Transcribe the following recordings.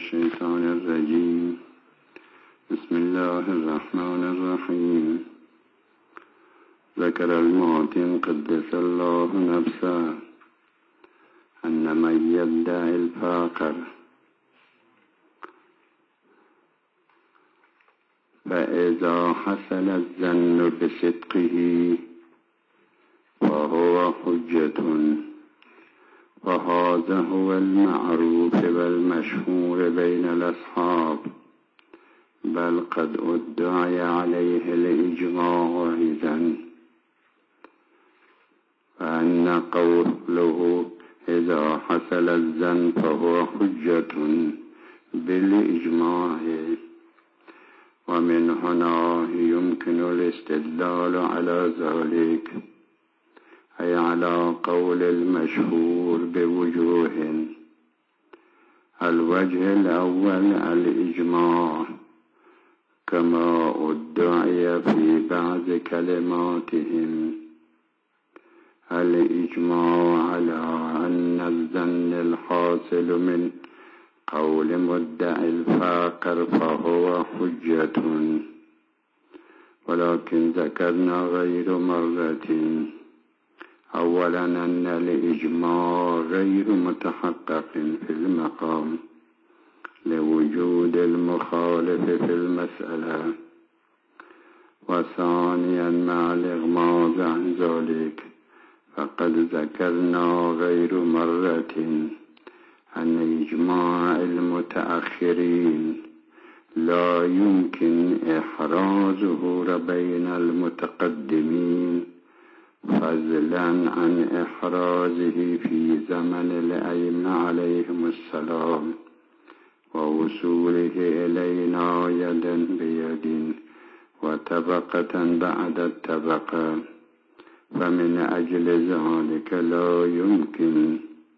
الشيطان الرجيم. بسم الله الرحمن الرحيم. ذكر المعتم قدس الله نفسه أن من يدعي الفقر فإذا حصل الظن بصدقه فهو حجة، وهذا هو المعروف والمشهور بين الأصحاب، بل قد ادعي عليه الإجماع أيضا، فأن قوله إذا حصل الظن فهو حجة بالإجماع، ومن هنا يمكن الاستدلال على ذلك، أي على قول المشهور بوجوه. الوجه الأول الإجماع، كما ادعي في بعض كلماتهم الإجماع على أن الظن الحاصل من قول مدعي الفقر فهو حجة، ولكن ذكرنا غير مرة أولا أن الإجماع غير متحقق في المقام لوجود المخالف في المسألة، وثانيا مع الإغماض عن ذلك فقد ذكرنا غير مرة أن إجماع المتأخرين لا يمكن إحرازه بين المتقدمين، فضلا عن إحرازه في زمن الأئمة عليهم السلام ووصوله إلينا يدا بيد وطبقة بعد الطبقة. فمن أجل ذلك لا يمكن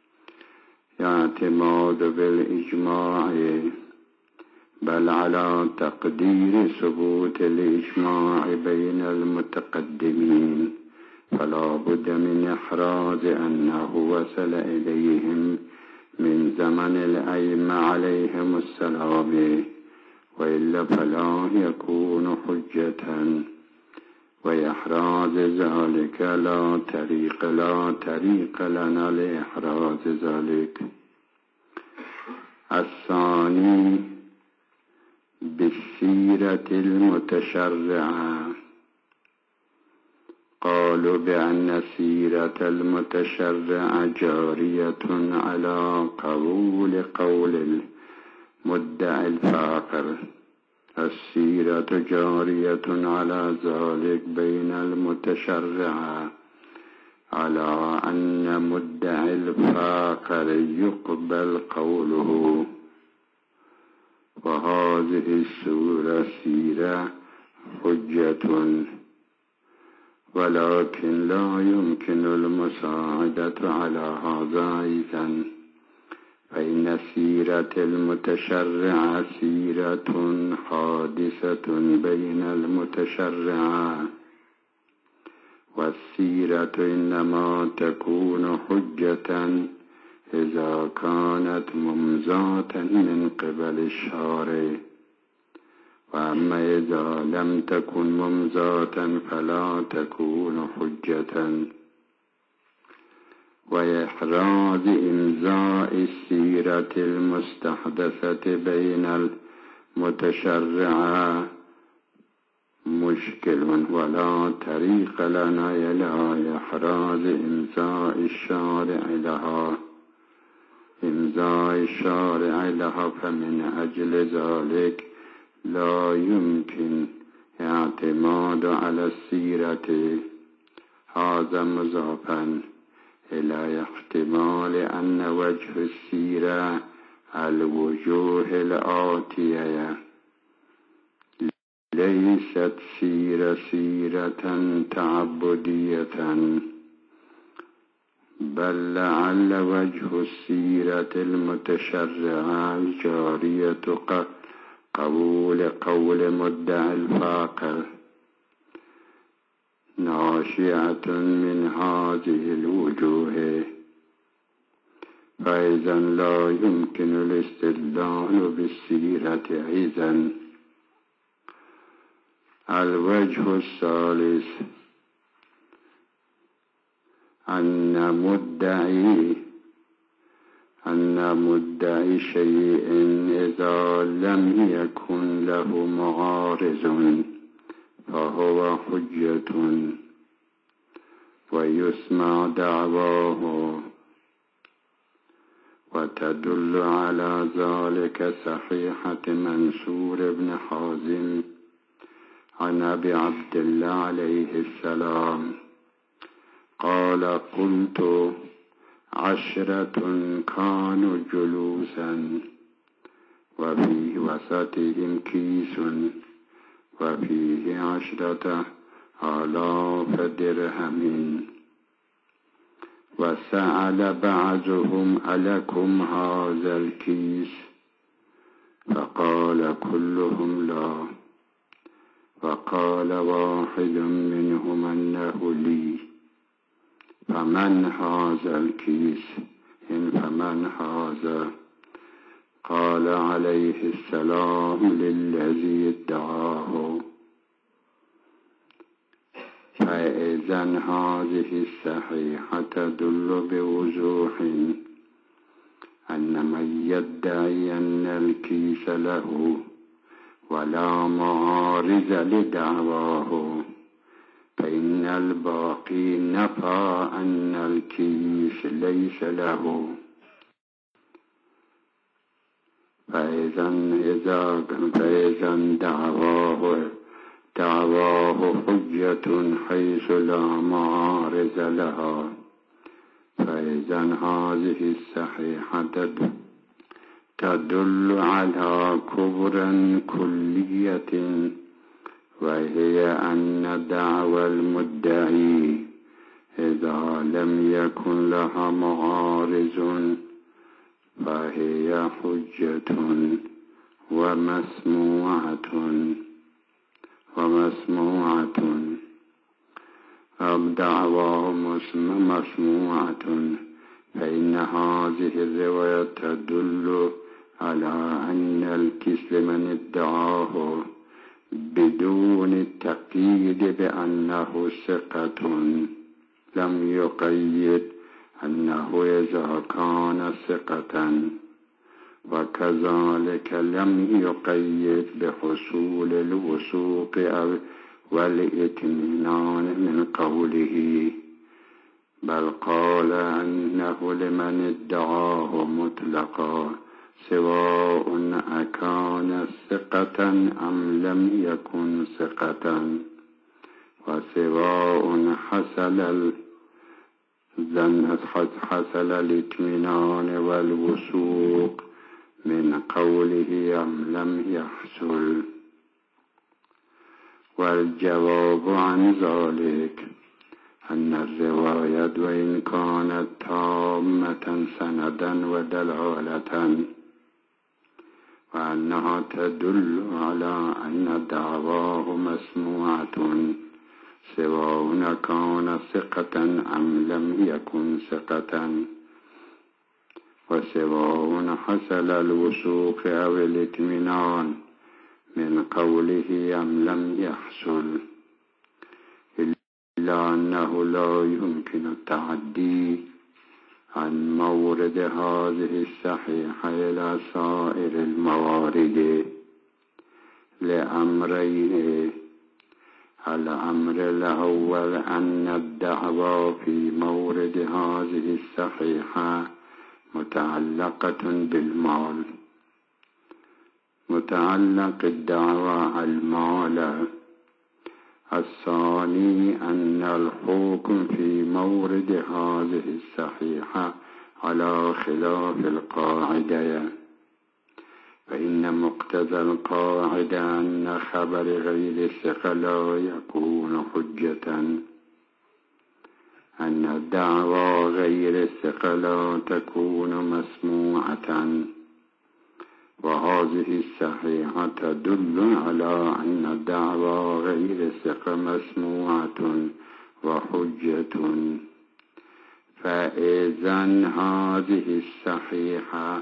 اعتماد بالإجماع، بل على تقدير ثبوت الإجماع بين المتقدمين، فلا بد من إحراز أنه وصل إليهم من زمن الأئمة عليهم السلام، وإلا فلا يكون حجة، وإحراز ذلك لا طريق لنا لإحراز ذلك. الثاني بالسيرة المتشرعة، قالوا بأن السيرة المتشرعة جارية على قول المدعي الفقر. السيرة جارية على ذلك بين المتشرعة على أن مدعي الفقر يقبل قوله، وهذه السيرة حجة، ولكن لا يمكن المساعدة على هذا أيضا، فإن السيرة المتشرعة سيرة حادثة بين المتشرعة، والسيرة إنما تكون حجة إذا كانت ممزاة من قبل الشارع، وأما إذا لم تكن ممزاة فلا تكون حجة. وإحراز إمزاء السيرة المستحدثة بين المتشرعة مشكل، ولا طريق لنا إلى إحراز إمزاء الشارع لها، فمن أجل ذلك لا يمكن اعتماد على السيرة. هذا مضافا إلى احتمال أن وجه السيرة الوجوه الآتية، ليست سيرة تعبدية، بل لعل وجه السيرة المتشرعة الجارية قول مدعي الفقر ناشئة من هذه الوجوه، فإذا لا يمكن الاستدلال بالسيرة إذن. الوجه الثالث أن مدعي شيء إذا لم يكن له معارض فهو حجة ويسمع دعواه، وتدل على ذلك صحيحة منصور بن حازم عن أبي عبد الله عليه السلام قال: قلت: 10 كانوا جلوسا وفي وسطهم كيس وفيه 10,000 درهم، وسأل بعضهم: ألكم هذا الكيس؟ فقال كلهم: لا. فقال واحد منهم: أنه لي. فمن هذا الكيس؟ فمن هذا؟ قال عليه السلام للذي ادعاه. فإذن هذه الصحيحة تدل بوضوح أن من يدعي أن الكيس له ولا معارض لدعواه فإن الباقي نفى أن الكيس ليس له. فإذا دعواه حجة حيث لا معارض لها. فإذا هذه الصحيحة تدل على كبرى كلية، وهي أن دعوى المدعي إذا لم يكن لها معارض فهي حجة ومسموعة. دعواه مسموعة، فإن هذه الرواية تدل على أن الكيس من ادعاه بدون التقييد بأنه ثقة، لم يقيد أنه إذا كان ثقة، وكذلك لم يقيد بحصول الوثوق والإطمئنان من قوله، بل قال أنه لمن ادعاه مطلقا سواء أكان ثقة أم لم يكن ثقة، وسواء حصل الاطمئنان والوثوق من قوله أم لم يحصل. والجواب عن ذلك أن الرواية وإن كانت تامة سندا ودلالة، وأنها تدل على أن دعواه مسموعة سواء كان ثقة أم لم يكن ثقة، وسواء حصل الوثوق أو الاطمئنان من قوله أم لم يحصل، إلا أنه لا يمكن التعدي عن مورد هذه الصحيحة إلى سائر الموارد لأمرين: الأمر الأول أن الدعوى في مورد هذه الصحيحة متعلقة بالمال، متعلق الدعوى المال. الثاني أن الحكم في مورد هذه الصحيحة على خلاف القاعدة، فإن مقتضى القاعدة أن خبر غير الثقة لا يكون حجة، أن الدعوى غير الثقة لا تكون مسموعة، وهذه الصحيحة تدل على أن دعوى غير الثقة مسموعة وحجة. فإذن هذه الصحيحة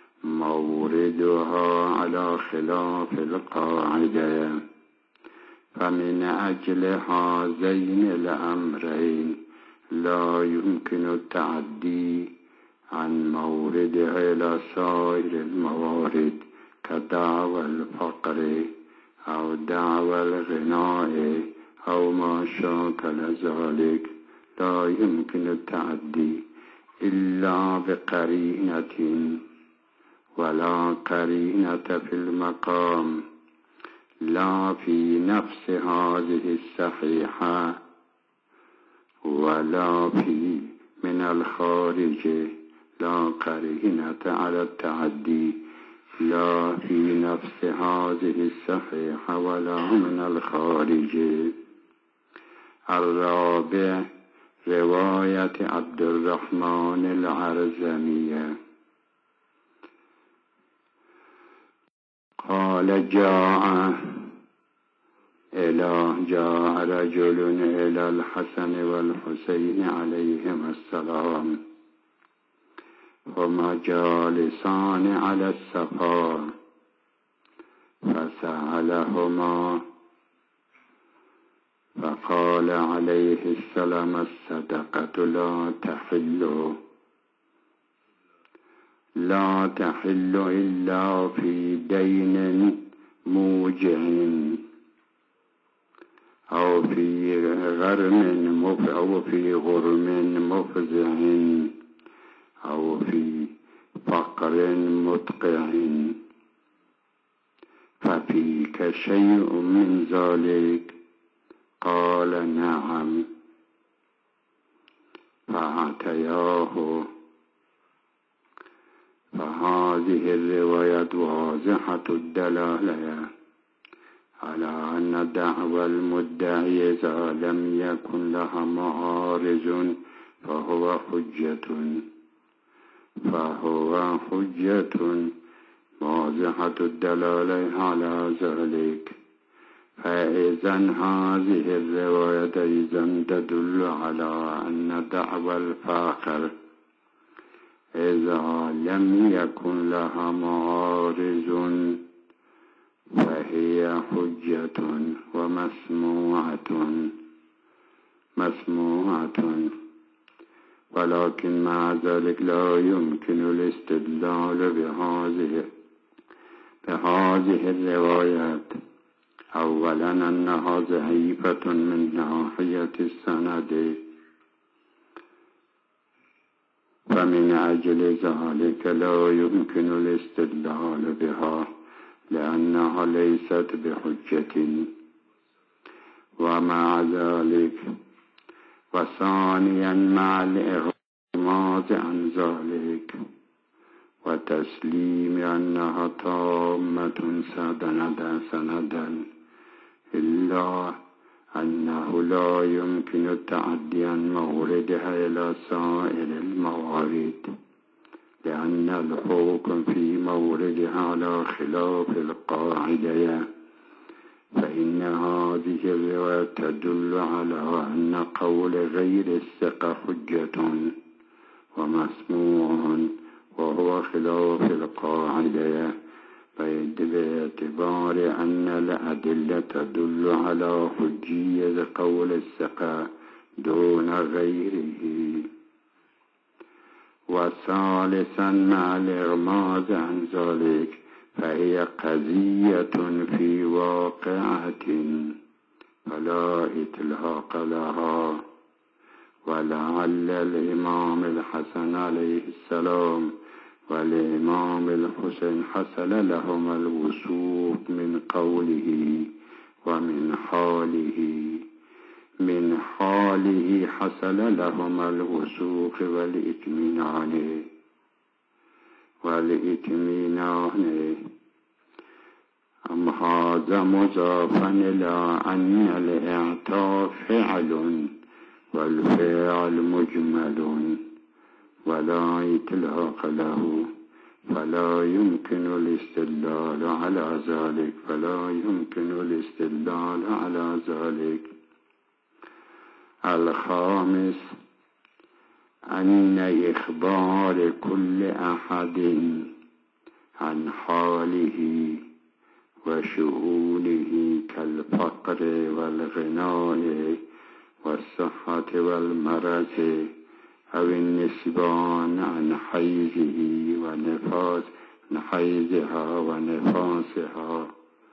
موردها على خلاف القاعدة، فمن أجل هذين الأمرين لا يمكن التعدي عن موردها إلى سائر الموارد كدعوى الفقر أو دعوى الغناء أو ما شاكل ذلك. لا يمكن التعدي إلا بقرينة، ولا قرينة في المقام، لا في نفس هذه الصحيحة ولا في من الخارج. لا قرينة على التعدي لا في نفس هذه الصحيحة ولا من الخارج. الرابع رواية عبد الرحمن العرزمية قال جاء رجل إلى الحسن والحسين عليهما السلام، هما جالسان على الصفا، فسألهما فقال عليه السلام الصدقة لا تحل إلا في دين موجع أو في غرم مفزع أو في فقر مدقع، ففيك شيء من ذلك؟ قال نعم. فأتياه. فهذه الرواية واضحة الدلالة على أن دعوى المدعي إذا لم يكن لها معارض فهو حجة واضحة الدلالة على ذلك. فإذن هذه الرواية إذن تدل على أن دعوى الفاخر إذا لم يكن لها معارض فهي حجة ومسموعة، ولكن مع ذلك لا يمكن الاستدلال بهذه الروايات. أولا أنها ضعيفة من ناحية السند، فمن أجل ذلك لا يمكن الاستدلال بها لأنها ليست بحجة. ومع ذلك وثانيا مع الإغماض عن ذلك وتسليم أنها تامة سندا، إلا أنه لا يمكن التعدي عن موردها إلى سائر الموارد، لأن الحكم في موردها على خلاف القاعدة. فإن هذه الرواية تدل على أن قول غير الثقة حجة ومسموع وهو خلاف القاعدة، باعتبار أن الأدلة تدل على حجية قول الثقة دون غيره. وثالثا مع الإغماض عن ذلك فهي قضية في واقعة فلا إطلاق لها. ولعل الإمام الحسن عليه السلام والإمام الحسين حصل لهما الوثوق من قوله ومن حاله حصل لهما الوثوق والإطمئنان. أم هذا مضافا إلى أن الإعطاء فعل والفعل مجمل ولا إطلاق له، فلا يمكن الاستدلال على ذلك. الخامس أن إخبار كل أحد عن حاله وشؤونه كالفقر والغناء والصحة والمرض أو النسبان عن حيزها ونفاسها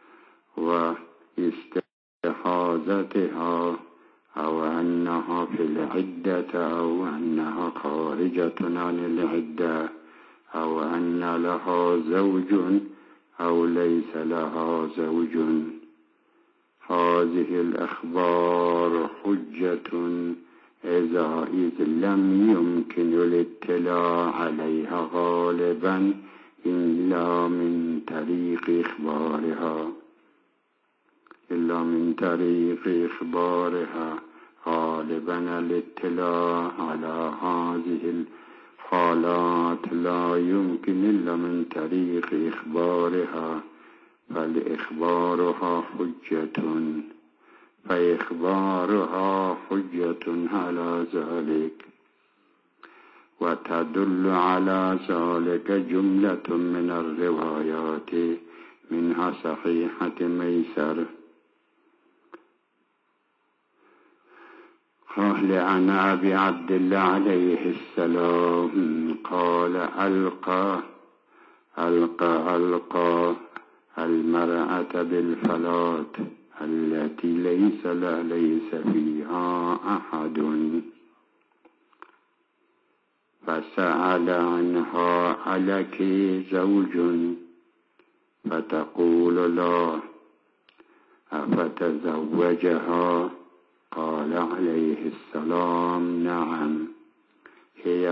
واستحاضتها أو أنها في العدة أو أنها خارجة عن العدة أو أن لها زوج أو ليس لها زوج. هذه الأخبار حجة إذ لم يمكن الاطلاع عليها غالبا إلا من طريق إخبارها غالبا الاطلاع على هذه الحالات لا يمكن إلا من طريق إخبارها فإخبارها حجة على ذلك. وتدل على ذلك جملة من الروايات منها صحيحة ميسر قال عن أبي عبد الله عليه السلام قال ألقى المرأة بالفلاة التي ليس فيها أحد فسأل عنها ألك زوج فتقول لا أفتزوجها قال عليه السلام نعم هي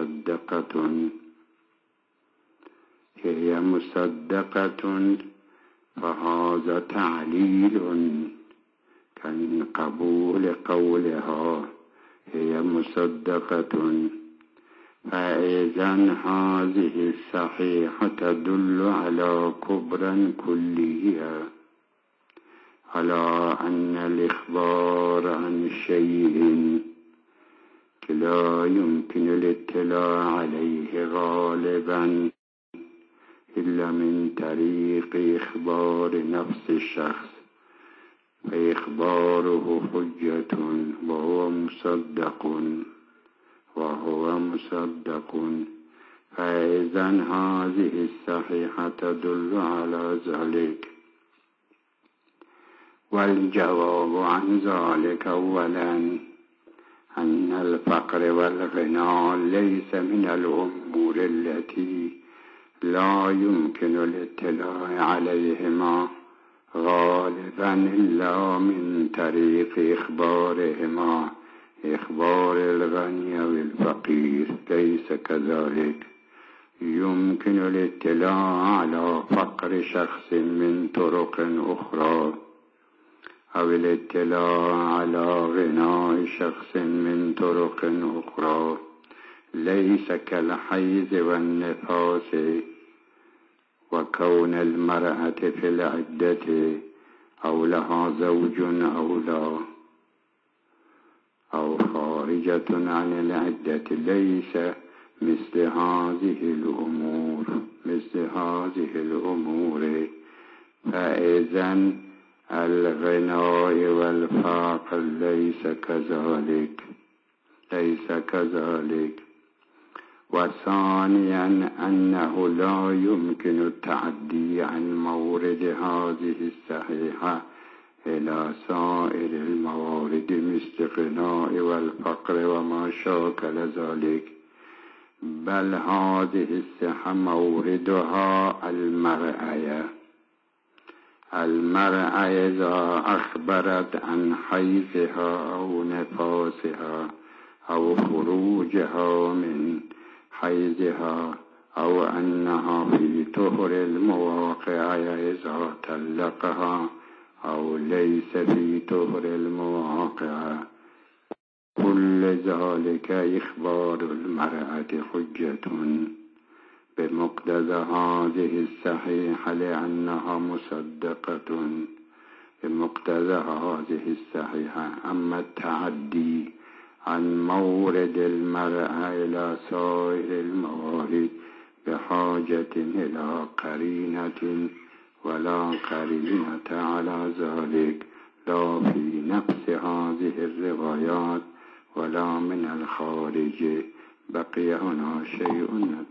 مصدقة فهذا تعليل كان قبول قولها هي مصدقة. فإذا هذه الصحيحة تدل على كبرى كلية على أن الإخبار عن شيء لا يمكن الاطلاع عليه غالبا إلا من طريق إخبار نفس الشخص فإخباره حجة وهو مصدق. فإذا هذه الصحيحة تدل على ذلك. والجواب عن ذلك أولا أن الفقر والغنى ليس من الأمور التي لا يمكن الاطلاع عليهما غالبا إلا من طريق إخبارهما. إخبار الغني والفقير ليس كذلك. يمكن الاطلاع على فقر شخص من طرق أخرى أو الاطلاع على غنى شخص من طرق أخرى ليس كالحيض والنفاس وكون المرأة في العدة أو لها زوج أو لا أو خارجة عن العدة ليس مثل هذه الأمور. فإذا الغناء والفقر ليس كذلك. وثانيا أنه لا يمكن التعدي عن مورد هذه الصحيحة إلى سائر الموارد مثل الغناء والفقر وما شاكل ذلك، بل هذه الصحة موردها المرأة إذا أخبرت عن حيضها أو نفاسها أو خروجها من حيضها أو أنها في طهر المواقع إذا طلقها أو ليس في طهر المواقع، كل ذلك إخبار المرأة حجة بمقتضى هذه الصحيحة لأنها مصدقة بمقتضى هذه الصحيحة. أما التعدي عن مورد المرء إلى سائر الموارد بحاجة إلى قرينة ولا قرينة على ذلك، لا في نفس هذه الروايات ولا من الخارج. بقي هنا شيء